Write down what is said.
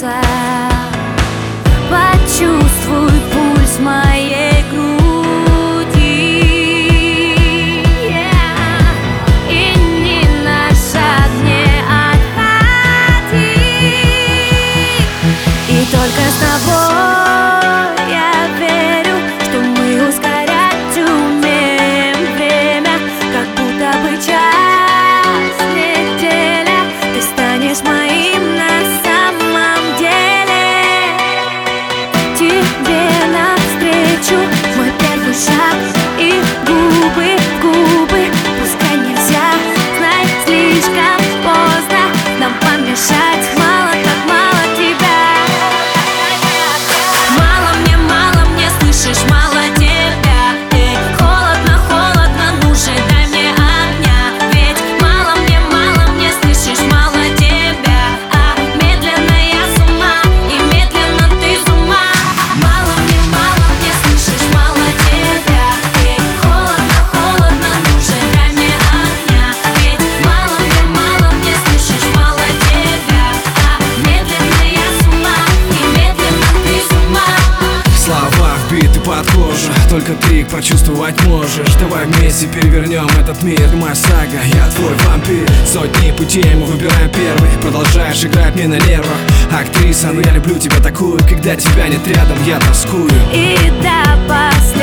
сердца. Почувствуй пульс моей груди, и ни на шаг не отходи. И только с тобой я верю, что мы ускорять умеем время, как будто бы час, неделя. Ты станешь моим на самом деле. Тебе навстречу мой первый шаг, и губы в губы. Пускай нельзя, знай, слишком поздно нам помешать. Мало так мало тебя. Мало мне, слышишь, мало тебя. Холодно, холодно, ну же дай мне огня. Ведь мало мне, слышишь, мало тебя. А медленно я с ума, и медленно ты с ума. Мало мне, слышишь, мало тебя. Холодно, холодно, ну же дай мне огня. Ведь мало мне, слышишь, мало тебя. А медленно я с ума, и медленно ты с ума. Слова вбиты под кожу, только ты их прочувствовать можешь. Давай вместе перевернем этот мир. Ты моя сага, я твой вампир. Сотни путей, мы выбираем первый. Продолжаешь играть мне на нервах. Актриса, но я люблю тебя такую. Когда тебя нет рядом, я тоскую. И до последнего